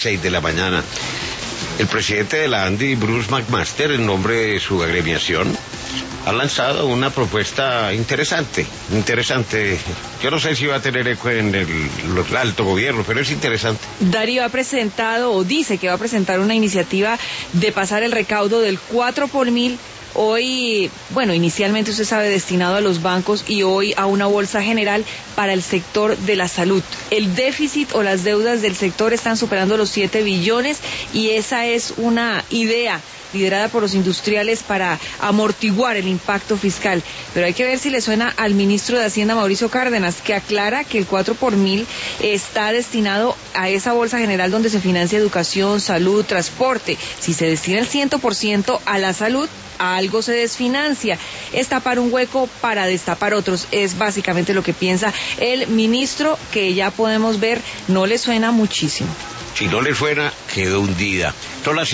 6 de la mañana. El presidente de la ANDI, Bruce McMaster, en nombre de su agremiación, ha lanzado una propuesta interesante. Yo no sé si va a tener eco en el alto gobierno, pero es interesante. Darío ha presentado, o dice que va a presentar una iniciativa de pasar el recaudo del 4 por mil. Hoy, inicialmente usted sabe, destinado a los bancos y hoy a una bolsa general para el sector de la salud. El déficit o las deudas del sector están superando los 7 billones y esa es una idea liderada por los industriales para amortiguar el impacto fiscal. Pero hay que ver si le suena al ministro de Hacienda, Mauricio Cárdenas, que aclara que el 4 por mil está destinado a esa bolsa general donde se financia educación, salud, transporte. Si se destina el 100% a la salud, a algo se desfinancia. Es tapar un hueco para destapar otros. Es básicamente lo que piensa el ministro, que ya podemos ver no le suena muchísimo. Si no le suena, quedó hundida.